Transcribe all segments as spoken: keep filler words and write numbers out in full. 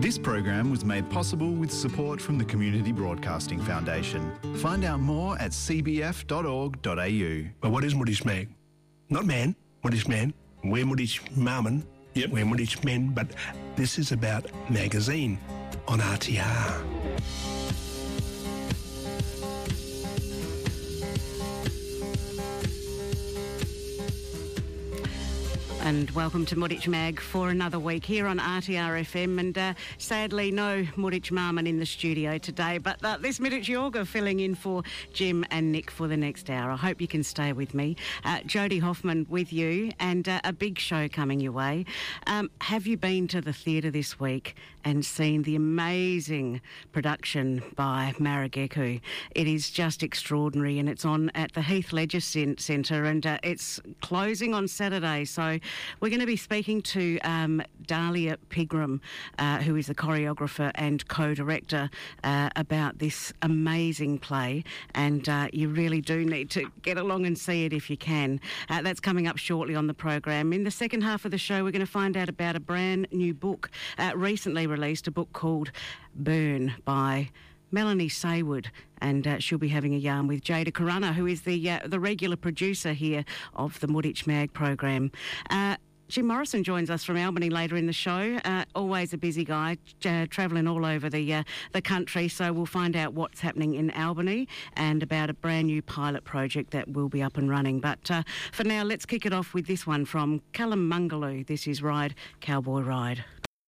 This program was made possible with support from the Community Broadcasting Foundation. Find out more at c b f dot org dot a u. But what is Mooditch Mag? Not man, Mooditch man. We're Mooditch Marmon. Yep. We're Mooditch men, but this is about magazine on R T R. And welcome to Mooditch Mag for another week here on R T R F M. And uh, sadly, no Mooditch Marmon in the studio today, but uh, this Mooditch Yorga filling in for Jim and Nick for the next hour. I hope you can stay with me. Uh, Jody Hoffman with you, and uh, a big show coming your way. Um, have you been to the theatre this week and seen the amazing production by Marrageku? It is just extraordinary, and it's on at the Heath Ledger Centre, and uh, it's closing on Saturday. So we're going to be speaking to um, Dahlia Pigram, uh, who is the choreographer and co-director, uh, about this amazing play, and uh, you really do need to get along and see it if you can. Uh, that's coming up shortly on the program. In the second half of the show, we're going to find out about a brand new book, uh, recently released, a book called Burn by Melanie Saywood, and uh, she'll be having a yarn with Jada Corunna, who is the uh, the regular producer here of the Mooditch Mag program. Uh, Jim Morrison joins us from Albany later in the show. Uh, always a busy guy, uh, travelling all over the uh, the country. So we'll find out what's happening in Albany and about a brand new pilot project that will be up and running. But uh, for now, let's kick it off with this one from Callum Mungaloo. This is Ride, Cowboy Ride.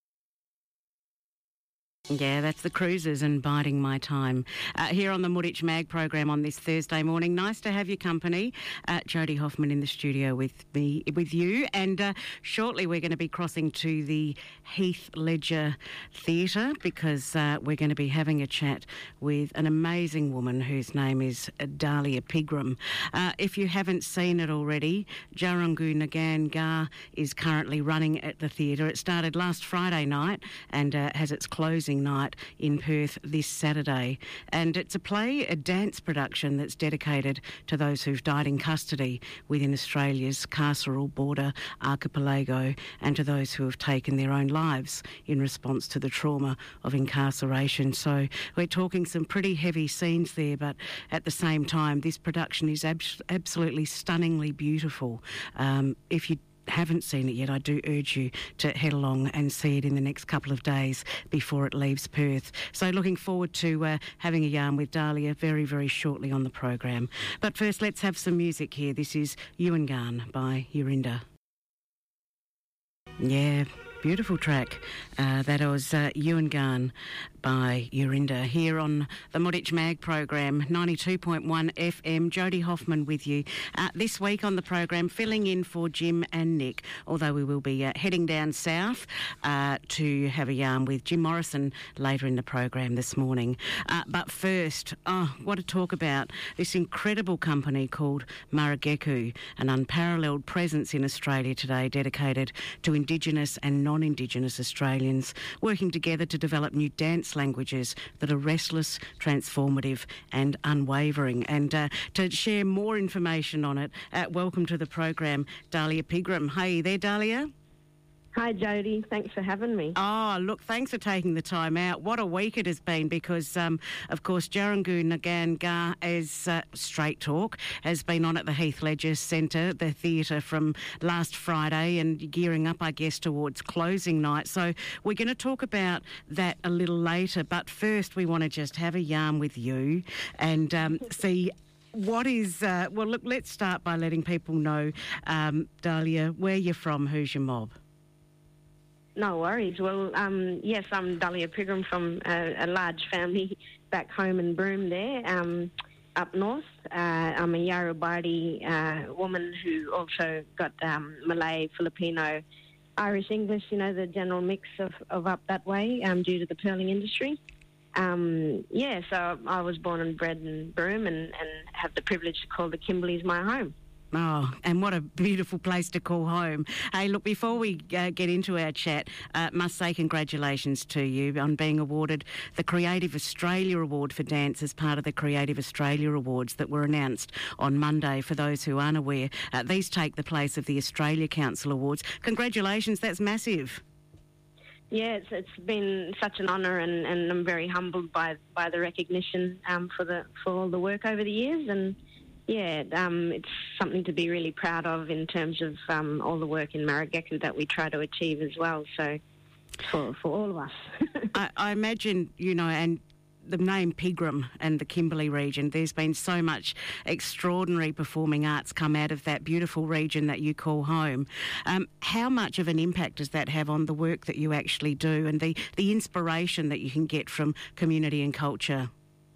Yeah, that's the Cruisers and Biding My Time. Uh, here on the Mooditch Mag program on this Thursday morning. Nice to have your company. Uh, Jody Hoffman in the studio with me, with you. And uh, shortly we're going to be crossing to the Heath Ledger Theatre because uh, we're going to be having a chat with an amazing woman whose name is Dahlia Pigram. Uh, if you haven't seen it already, Jarangu Nagan Gar is currently running at the theatre. It started last Friday night and uh, has its closing night in Perth this Saturday. And it's a play, a dance production that's dedicated to those who've died in custody within Australia's carceral border archipelago and to those who have taken their own lives in response to the trauma of incarceration. So we're talking some pretty heavy scenes there, but at the same time, this production is ab- absolutely stunningly beautiful. Um, if you haven't seen it yet, I do urge you to head along and see it in the next couple of days before it leaves Perth. So looking forward to uh, having a yarn with Dahlia very, very shortly on the program. But first, let's have some music here. This is Yuangan by Yorinda. Yeah, beautiful track. Uh, that was uh, Yuangan by Yorinda here on the Mooditch Mag program, ninety-two point one F M. Jody Hoffman with you. Uh, this week on the program, filling in for Jim and Nick, although we will be uh, heading down south uh, to have a yarn with Jim Morrison later in the program this morning. Uh, but first, oh, what to talk about this incredible company called Marrageku, an unparalleled presence in Australia today dedicated to Indigenous and non-Indigenous Australians working together to develop new dance languages that are restless, transformative and unwavering. And uh, to share more information on it, uh, welcome to the program, Dahlia Pigram. Hey there, Dahlia. Hi, Jody. Thanks for having me. Oh, look, thanks for taking the time out. What a week it has been because, um, of course, Jarangu Nagan Gar, as uh, Straight Talk, has been on at the Heath Ledger Centre, the theatre, from last Friday and gearing up, I guess, towards closing night. So we're going to talk about that a little later. But first, we want to just have a yarn with you and um, see what is... Uh, well, look, let's start by letting people know, um, Dahlia, where you're from, who's your mob? No worries. Well, um, yes, I'm Dahlia Pigram from a, a large family back home in Broome there, um, up north. Uh, I'm a Yarrabadi uh, woman who also got um, Malay, Filipino, Irish, English, you know, the general mix of, of up that way um, due to the pearling industry. Um, yeah, so I was born and bred in Broome and, and have the privilege to call the Kimberleys my home. Oh, and what a beautiful place to call home. Hey, look, before we uh, get into our chat, uh, must say congratulations to you on being awarded the Creative Australia Award for Dance as part of the Creative Australia Awards that were announced on Monday. For those who aren't aware, uh, these take the place of the Australia Council Awards. Congratulations, that's massive. Yeah, it's, it's been such an honour, and, and I'm very humbled by by the recognition um, for the for all the work over the years. And yeah, um, it's something to be really proud of in terms of um, all the work in Marrageku that we try to achieve as well. So for for all of us. I, I imagine, you know, and the name Pegram and the Kimberley region, there's been so much extraordinary performing arts come out of that beautiful region that you call home. Um, how much of an impact does that have on the work that you actually do and the, the inspiration that you can get from community and culture?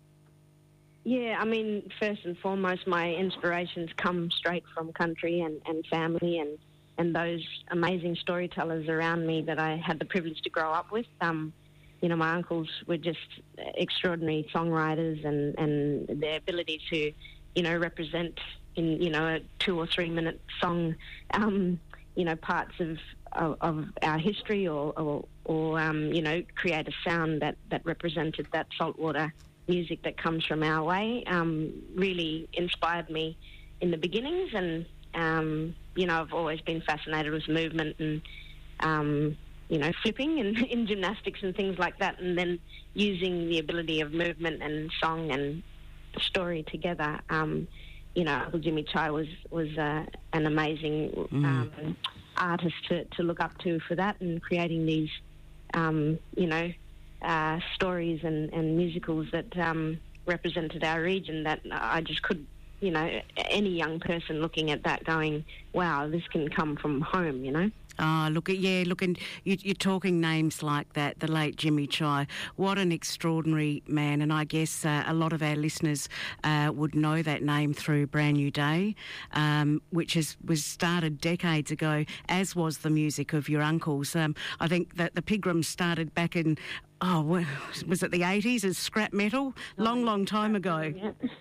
Yeah, I mean, first and foremost, my inspirations come straight from country and, and family and, and those amazing storytellers around me that I had the privilege to grow up with. Um, You know, my uncles were just extraordinary songwriters, and, and their ability to, you know, represent in, you know, a two or three minute song, um, you know, parts of, of, of our history or, or, or um, you know, create a sound that, that represented that saltwater music that comes from our way, um, really inspired me in the beginnings. And, um, you know, I've always been fascinated with movement and, um, you know, flipping and in gymnastics and things like that, and then using the ability of movement and song and story together. Um, you know, Uncle Jimmy Chai was was uh, an amazing mm. um, artist to, to look up to for that, and creating these, um, you know, uh, stories and, and musicals that um, represented our region that I just could, you know, any young person looking at that going, wow, this can come from home, you know. Oh, look, yeah, look, and you, you're talking names like that, the late Jimmy Chai. What an extraordinary man, and I guess uh, a lot of our listeners uh, would know that name through Brand New Day, um, which is, was started decades ago, as was the music of your uncles. Um, I think that the Pegrams started back in, oh, was it the eighties as scrap metal? Long, long time ago.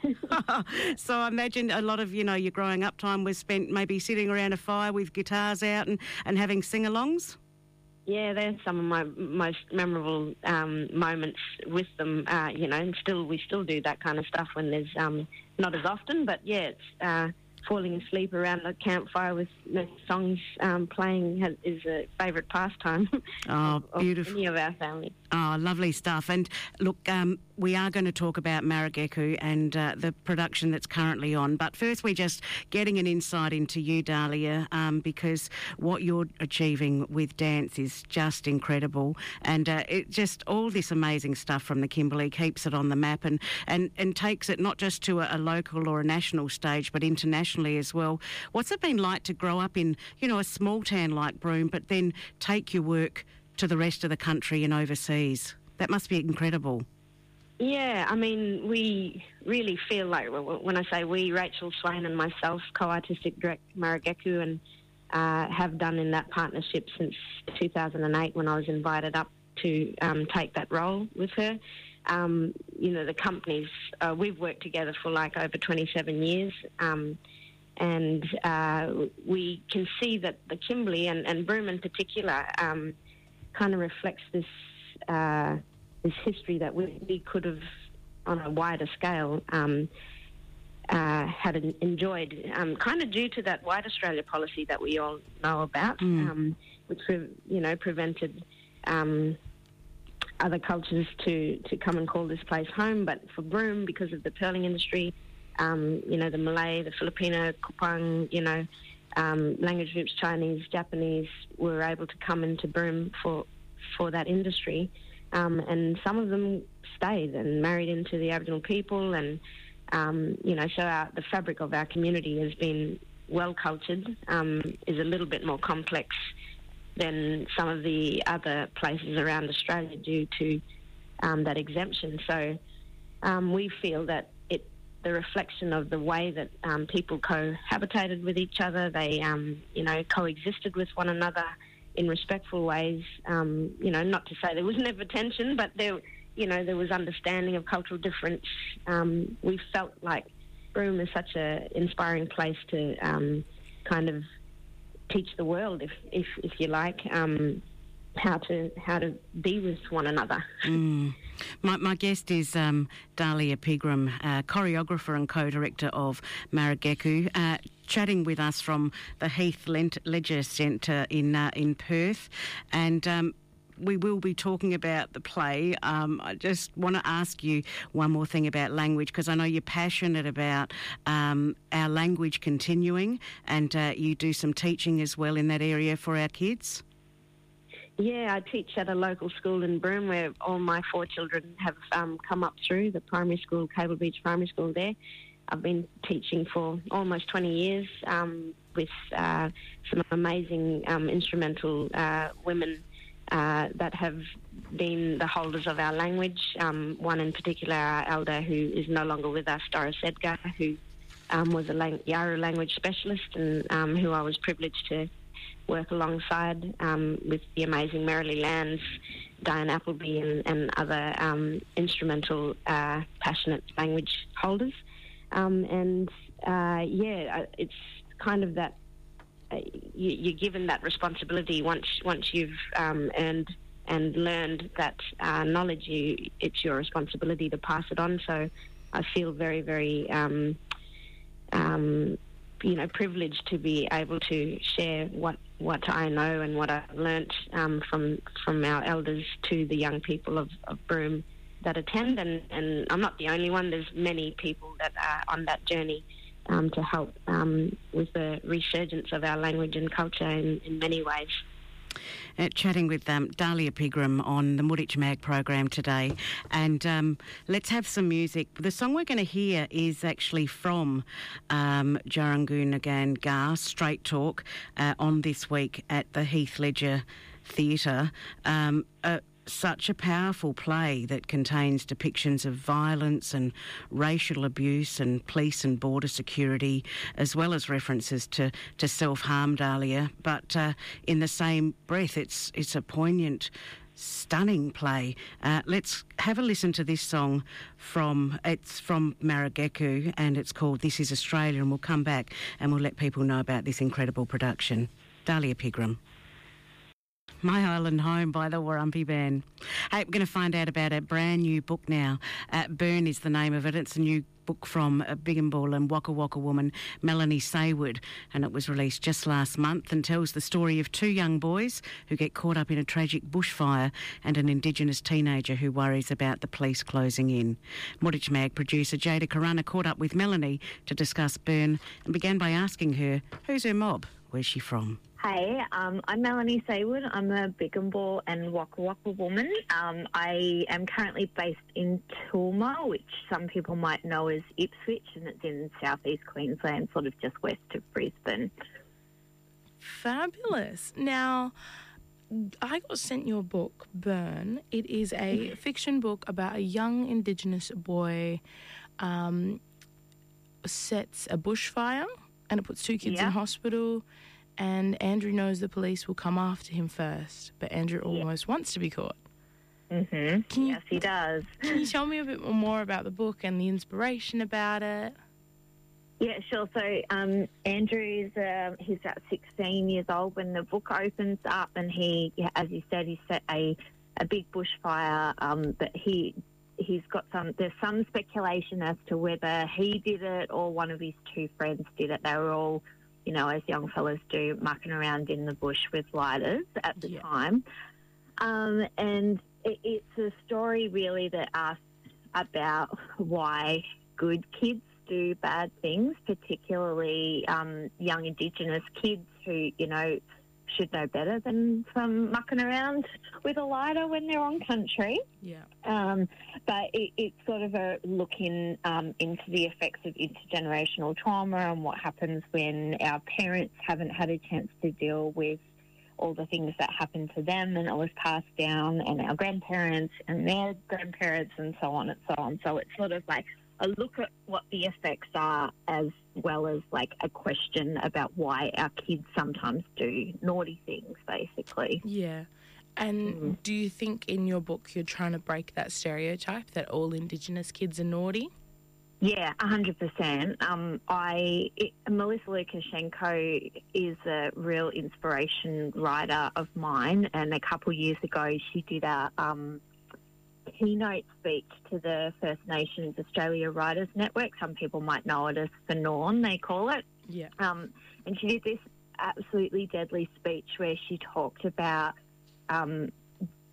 So I imagine a lot of, you know, your growing up time was spent maybe sitting around a fire with guitars out and, and having sing-alongs? Yeah, they're some of my most memorable um, moments with them, uh, you know, and still we still do that kind of stuff when there's um, not as often, but yeah, it's uh, falling asleep around a campfire with songs um, playing has, is a favourite pastime oh, of, beautiful. of any of our family. Oh, lovely stuff. And look, um, we are going to talk about Marrageku and uh, the production that's currently on. But first, we're just getting an insight into you, Dahlia, um, because what you're achieving with dance is just incredible. And uh, it just all this amazing stuff from the Kimberley keeps it on the map and, and, and takes it not just to a, a local or a national stage, but internationally as well. What's it been like to grow up in, you know, a small town like Broome, but then take your work to the rest of the country and overseas? That must be incredible. Yeah, I mean, we really feel like, when I say we, Rachel Swain and myself, co-artistic director Marrageku, and uh, have done in that partnership since two thousand eight when I was invited up to um, take that role with her. Um, you know, the companies, uh, we've worked together for like over twenty-seven years, um, and uh, we can see that the Kimberley and, and Broome in particular um, kind of reflects this uh, this history that we, we could have, on a wider scale, um, uh, had enjoyed, um, kind of due to that White Australia policy that we all know about, mm. um, which, you know, prevented um, other cultures to, to come and call this place home. But for Broome, because of the pearling industry, um, you know, the Malay, the Filipino, Kupang, you know, um, language groups, Chinese, Japanese, were able to come into Broome for for that industry. Um, and some of them stayed and married into the Aboriginal people, and um, you know, so our, the fabric of our community has been well cultured, um, is a little bit more complex than some of the other places around Australia due to um, that exemption. So um, we feel that it, the reflection of the way that um, people cohabitated with each other, they um, you know, coexisted with one another in respectful ways, um, you know, not to say there was never tension, but there, you know, there was understanding of cultural difference. Um, we felt like Broome is such an inspiring place to um, kind of teach the world, if if, if you like, um, how to how to be with one another. Mm. My, my guest is um, Dahlia Pegram, uh, choreographer and co-director of Marrageku, uh, chatting with us from the Heath Leisure Centre in uh, in Perth, and um, we will be talking about the play. Um, I just want to ask you one more thing about language, because I know you're passionate about um, our language continuing, and uh, you do some teaching as well in that area for our kids. Yeah, I teach at a local school in Broome where all my four children have um, come up through, the primary school, Cable Beach Primary School there. I've been teaching for almost twenty years um, with uh, some amazing um, instrumental uh, women uh, that have been the holders of our language. Um, one in particular, our elder, who is no longer with us, Doris Edgar, who um, was a lang- Yawuru language specialist, and um, who I was privileged to work alongside um, with the amazing Merrily Lands, Diane Appleby, and, and other um, instrumental, uh, passionate language holders. Um, and, uh, yeah, it's kind of that, uh, you, you're given that responsibility once once you've um, earned and learned that uh, knowledge, you, it's your responsibility to pass it on. So I feel very, very... Um, um, you know, privileged to be able to share what, what I know and what I've learnt um, from from our elders to the young people of, of Broome that attend. And, and I'm not the only one. There's many people that are on that journey um, to help um, with the resurgence of our language and culture in, in many ways. Uh, chatting with um, Dahlia Pigram on the Murich Mag program today. And um, let's have some music. The song we're going to hear is actually from um, Djarangunagan Gar, Straight Talk, uh, on this week at the Heath Ledger Theatre. Um, uh, such a powerful play that contains depictions of violence and racial abuse and police and border security, as well as references to, to self-harm, Dahlia. But uh, in the same breath, it's it's a poignant, stunning play. Uh, let's have a listen to this song from, it's from Marrageku, and it's called This Is Australia, and we'll come back and we'll let people know about this incredible production. Dahlia Pigram. My Island Home by the Warumpi Band. Hey, we're going to find out about a brand new book now. Uh, Burn is the name of it. It's a new book from a Bigambul and Waka Waka woman, Melanie Saywood, and it was released just last month and tells the story of two young boys who get caught up in a tragic bushfire and an Indigenous teenager who worries about the police closing in. Murich Mag producer Jada Karana caught up with Melanie to discuss Burn and began by asking her, who's her mob? Where's she from? Hey, um, I'm Melanie Saywood. I'm a Bigambul and Waka Waka woman. Um, I am currently based in Tulma, which some people might know as Ipswich, and it's in southeast Queensland, sort of just west of Brisbane. Fabulous. Now, I got sent your book, Burn. It is a fiction book about a young Indigenous boy um, sets a bushfire, and it puts two kids yeah. in hospital. And Andrew knows the police will come after him first, but Andrew almost yeah. wants to be caught. Mm-hmm. Can you, yes, he does. Can you tell me a bit more about the book and the inspiration about it? Yeah, sure. So um, Andrew's uh, he's about sixteen years old when the book opens up, and he, as you said, he set a a big bushfire. Um, but he he's got some. There's some speculation as to whether he did it or one of his two friends did it. They were all, you know, as young fellas do, mucking around in the bush with lighters at the yeah. time. Um, and it, it's a story really that asks about why good kids do bad things, particularly um, young Indigenous kids who, you know, should know better than some mucking around with a lighter when they're on country. Yeah. Um, but it, it's sort of a look in um, into the effects of intergenerational trauma and what happens when our parents haven't had a chance to deal with all the things that happened to them and it was passed down, and our grandparents and their grandparents and so on and so on. So it's sort of like a look at what the effects are, as well as like a question about why our kids sometimes do naughty things, basically. Yeah. And mm. do you think in your book you're trying to break that stereotype that all Indigenous kids are naughty? Yeah, one hundred percent. Um, I it, Melissa Lukashenko is a real inspiration writer of mine, and a couple of years ago she did a um, keynote speech to the First Nations Australia Writers Network. Some people might know it as the Norn, they call it. Yeah. Um, and she did this absolutely deadly speech where she talked about um,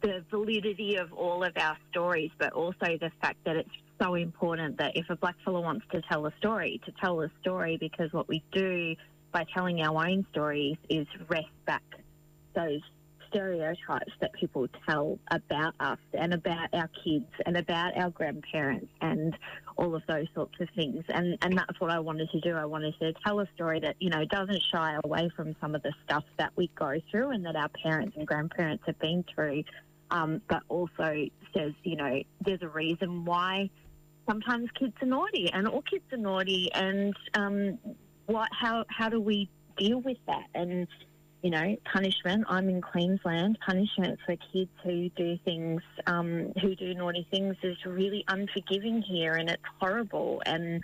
the validity of all of our stories, but also the fact that it's so important that if a blackfella wants to tell a story, to tell a story, because what we do by telling our own stories is wrest back those stereotypes that people tell about us and about our kids and about our grandparents and all of those sorts of things. And and that's what I wanted to do. I wanted to tell a story that, you know, doesn't shy away from some of the stuff that we go through and that our parents and grandparents have been through, um, but also says, you know, there's a reason why sometimes kids are naughty and all kids are naughty, and um, what how how do we deal with that? And you know, punishment, I'm in Queensland, punishment for kids who do things, um, who do naughty things is really unforgiving here, and it's horrible. And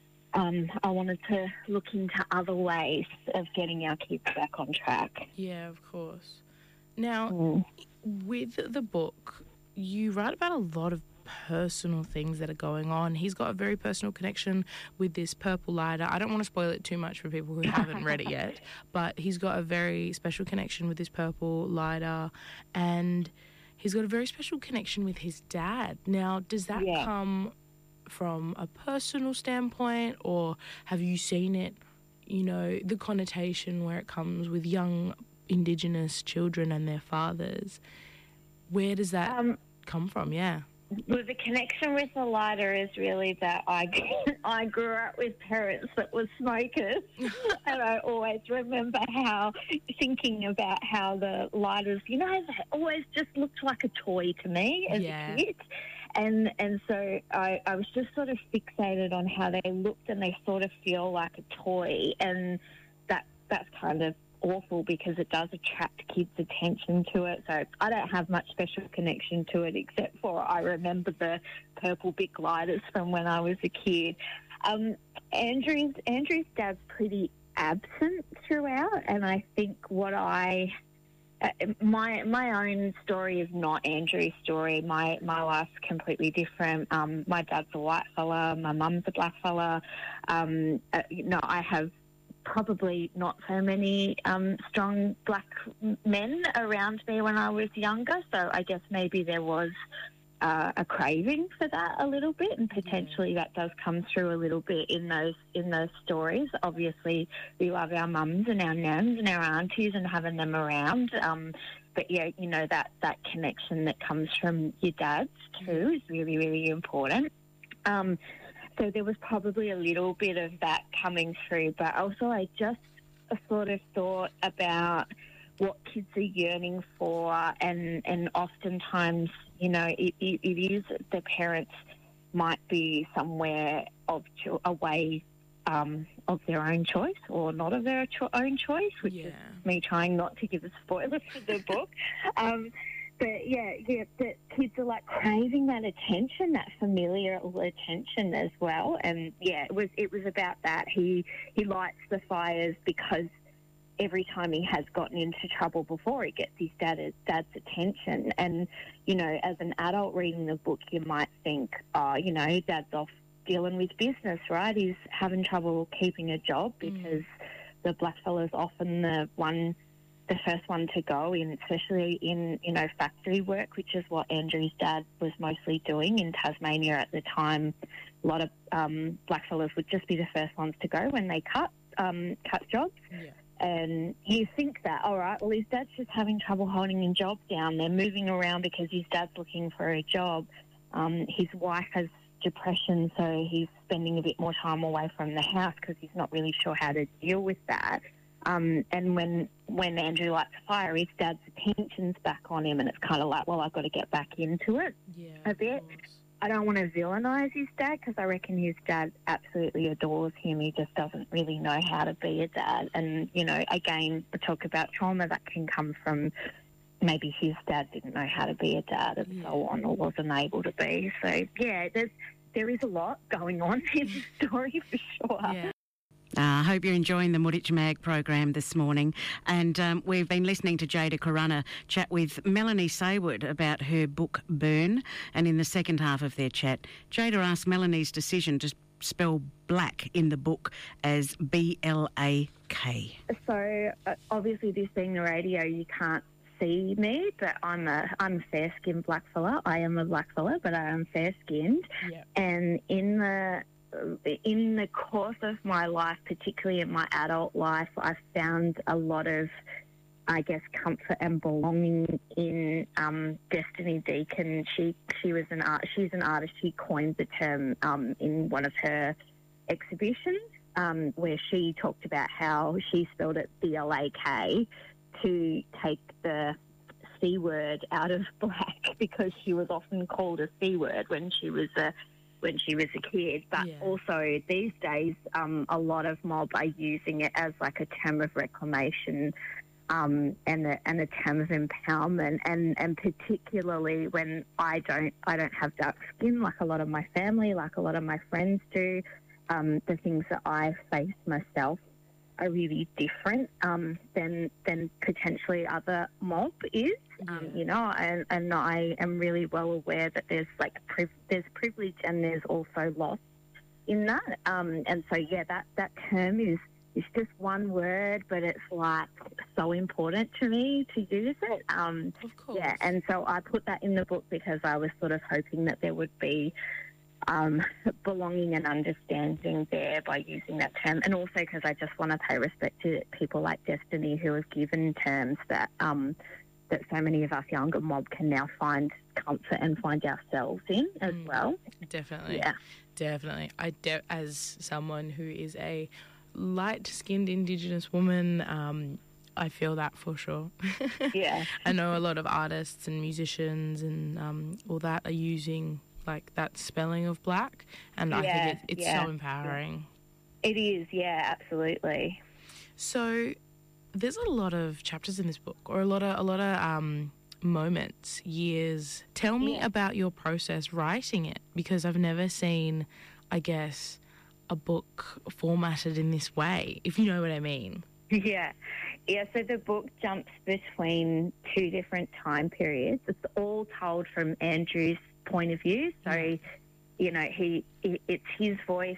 um, I wanted to look into other ways of getting our kids back on track. Yeah, of course. Now, Mm. with the book, you write about a lot of personal things that are going on. He's got a very personal connection with this purple lighter. I don't want to spoil it too much for people who haven't read it yet, but he's got a very special connection with this purple lighter, and he's got a very special connection with his dad. Now, does that Yeah. come from a personal standpoint, or have you seen it, you know, the connotation where it comes with young Indigenous children and their fathers? Where does that Um, come from? Yeah. Well, the connection with the lighter is really that I, I grew up with parents that were smokers, and I always remember how, thinking about how the lighters, you know, they always just looked like a toy to me as Yeah. a kid. And and so I, I was just sort of fixated on how they looked, and they sort of feel like a toy, and that that's kind of awful because it does attract kids' attention to it. So I don't have much special connection to it, except for I remember the purple big lighters from when I was a kid. Um, Andrew's Andrew's dad's pretty absent throughout, and I think what I uh, my my own story is not Andrew's story. My my life's completely different. Um, my dad's a white fella, my mum's a black fella. Um, uh, you know, I have probably not so many um, strong black men around me when I was younger, so I guess maybe there was uh, a craving for that a little bit, and potentially that does come through a little bit in those in those stories. Obviously, we love our mums and our nans and our aunties and having them around, um, but yeah, you know, that, that connection that comes from your dads too is really, really important. Um, So there was probably a little bit of that coming through, but also I just sort of thought about what kids are yearning for, and, and oftentimes, you know, it, it, it is the parents might be somewhere of cho- away um, of their own choice or not of their cho- own choice, which Yeah. is me trying not to give a spoiler for the book. Um, But yeah, yeah, the kids are like craving that attention, that familial attention as well. And yeah, it was it was about that. He he lights the fires because every time he has gotten into trouble before, it gets his dad, dad's attention. And you know, as an adult reading the book, you might think, oh, you know, dad's off dealing with business, right? He's having trouble keeping a job because mm. the blackfella's often the one. the first one to go in, especially in, you know, factory work, which is what Andrew's dad was mostly doing in Tasmania at the time. A lot of um, blackfellas would just be the first ones to go when they cut um, cut jobs. Yeah. And you think that, all right, well, his dad's just having trouble holding his job down. They're moving around because his dad's looking for a job. Um, his wife has depression, so he's spending a bit more time away from the house because he's not really sure how to deal with that. Um, and when when Andrew lights a fire, his dad's attention's back on him, and it's kind of like, well, I've got to get back into it Yeah, a bit. I don't want to villainise his dad because I reckon his dad absolutely adores him. He just doesn't really know how to be a dad. And, you know, again, we talk about trauma that can come from maybe his dad didn't know how to be a dad and Yeah. so on, or wasn't able to be. So, yeah, there's, there is a lot going on in the story for sure. Yeah. I uh, hope you're enjoying the Muditch Mag program this morning. And um, we've been listening to Jada Corunna chat with Melanie Saywood about her book Burn. And in the second half of their chat, Jada asked Melanie's decision to spell black in the book as B L A K. So, uh, obviously, this being the radio, you can't see me, but I'm a I'm a fair-skinned blackfella. I am a blackfella, but I am fair-skinned. Yep. And in the in the course of my life, particularly in my adult life, I've found a lot of, I guess, comfort and belonging in um, Destiny Deacon. She she was an art. She's an artist. She coined the term um, in one of her exhibitions, um, where she talked about how she spelled it B L A K to take the C word out of black, because she was often called a C word when she was a when she was a kid. But Yeah. also these days, um, a lot of mob are using it as like a term of reclamation. Um, and a, and a term of empowerment, and, and particularly when I don't I don't have dark skin like a lot of my family, like a lot of my friends do. Um, the things that I face myself are really different um, than than potentially other mob is. Um, Yeah. you know, and, and I am really well aware that there's like priv- there's privilege and there's also loss in that. Um, and so yeah, that that term is. It's just one word, but it's like so important to me to use it. Um, Of course. yeah, and so I put that in the book because I was sort of hoping that there would be um, belonging and understanding there by using that term, and also because I just want to pay respect to people like Destiny, who have given terms that um, that so many of us younger mob can now find comfort and find ourselves in as Mm. well. Definitely. Yeah. Definitely. I de- as someone who is a light-skinned Indigenous woman, um, I feel that for sure. Yeah. I know a lot of artists and musicians and um, all that are using like that spelling of black, and I Yeah, think it, it's yeah, so empowering. It is, yeah, absolutely. So there's a lot of chapters in this book, or a lot of a lot of um, moments, years. Tell me Yeah. about your process writing it, because I've never seen, I guess, a book formatted in this way, if you know what I mean. Yeah. Yeah, so the book jumps between two different time periods. It's all told from Andrew's point of view. So, you know, he it's his voice.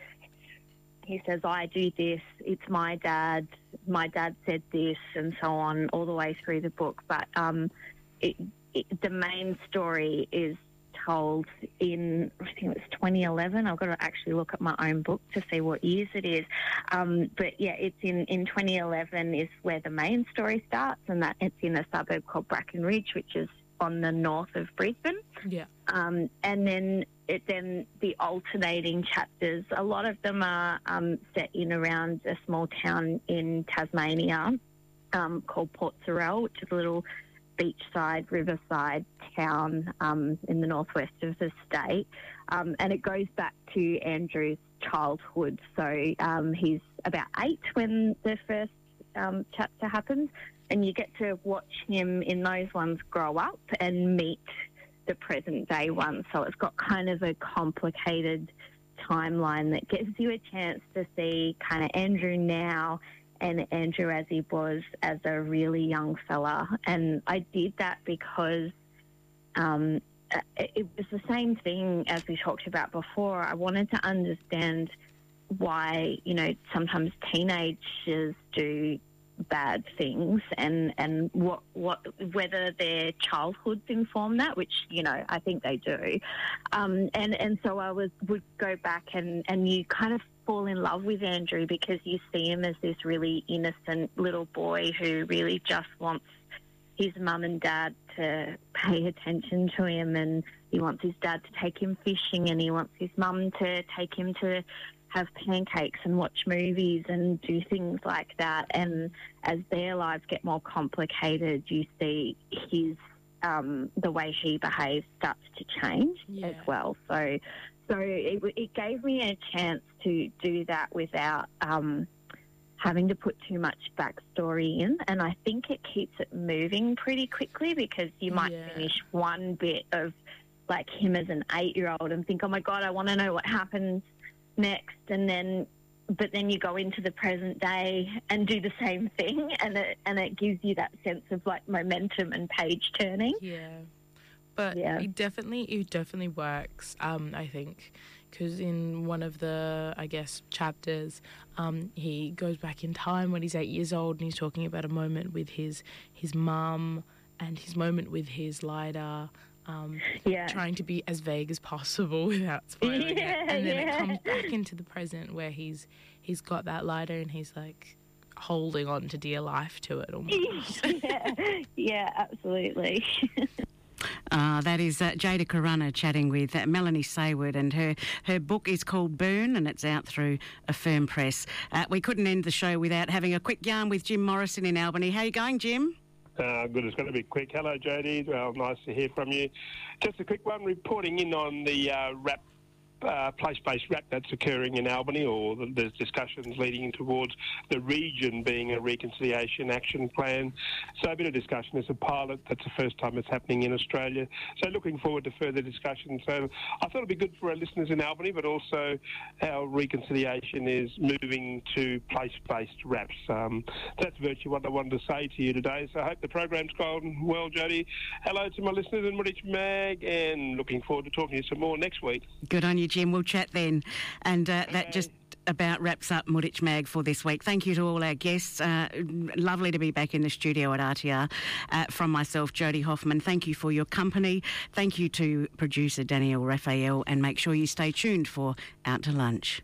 He says, I do this, it's my dad, my dad said this, and so on, all the way through the book. But um, it, it, the main story is told in, I think it was twenty eleven. I've got to actually look at my own book to see what years it is. Um, but yeah, it's in, in twenty eleven is where the main story starts, and that it's in a suburb called Brackenridge, which is on the north of Brisbane. Yeah. Um, and then it, then the alternating chapters, a lot of them are um, set in around a small town in Tasmania um, called Port Sorell, which is a little beachside, riverside town um, in the northwest of the state. Um, and it goes back to Andrew's childhood. So um, he's about eight when the first um, chapter happens, and you get to watch him in those ones grow up and meet the present day one. So it's got kind of a complicated timeline that gives you a chance to see kind of Andrew now and Andrew as he was as a really young fella. And I did that because um, it, it was the same thing as we talked about before. I wanted to understand why, you know, sometimes teenagers do bad things, and, and what what whether their childhoods inform that, which, you know, I think they do. Um, and, and so I was would go back and, and you kind of fall in love with Andrew because you see him as this really innocent little boy who really just wants his mum and dad to pay attention to him, and he wants his dad to take him fishing, and he wants his mum to take him to have pancakes and watch movies and do things like that. And as their lives get more complicated, you see his um, the way he behaves starts to change Yeah. as well. So, so it, it gave me a chance to do that without um, having to put too much backstory in. And I think it keeps it moving pretty quickly, because you might Yeah. finish one bit of like him as an eight-year-old and think, oh my God, I want to know what happens next, and then but then you go into the present day and do the same thing, and it and it gives you that sense of like momentum and page turning. Yeah, but Yeah. it definitely it definitely works. Um, I think because in one of the I guess chapters, um, he goes back in time when he's eight years old, and he's talking about a moment with his his mum and his moment with his lighter, um, Yeah. trying to be as vague as possible without spoiling Yeah, it, and then yeah. it comes back into the present where he's he's got that lighter and he's like holding on to dear life to it almost. yeah, yeah, absolutely. Uh, that is uh, Jada Corunna chatting with uh, Melanie Sayward, and her, her book is called Burn, and it's out through Affirm Press. Uh, we couldn't end the show without having a quick yarn with Jim Morrison in Albany. How you going, Jim? Uh, good, it's going to be quick. Hello, Jodie. Well, nice to hear from you. Just a quick one, reporting in on the uh, rap Uh, place-based rap that's occurring in Albany, or there's discussions leading towards the region being a reconciliation action plan. So a bit of discussion. It's a pilot. That's the first time it's happening in Australia. So looking forward to further discussion. So I thought it'd be good for our listeners in Albany, but also how reconciliation is moving to place-based raps. Um, that's virtually what I wanted to say to you today. So I hope the program's gone well, Jodie. Hello to my listeners in Mooditch Mag, and looking forward to talking to you some more next week. Good on you, Jim. We'll chat then. And uh, that just about wraps up Mooditch Mag for this week. Thank you to all our guests. Uh, lovely to be back in the studio at R T R. Uh, from myself, Jodie Hoffman, thank you for your company. Thank you to producer Danielle Raphael, and make sure you stay tuned for Out to Lunch.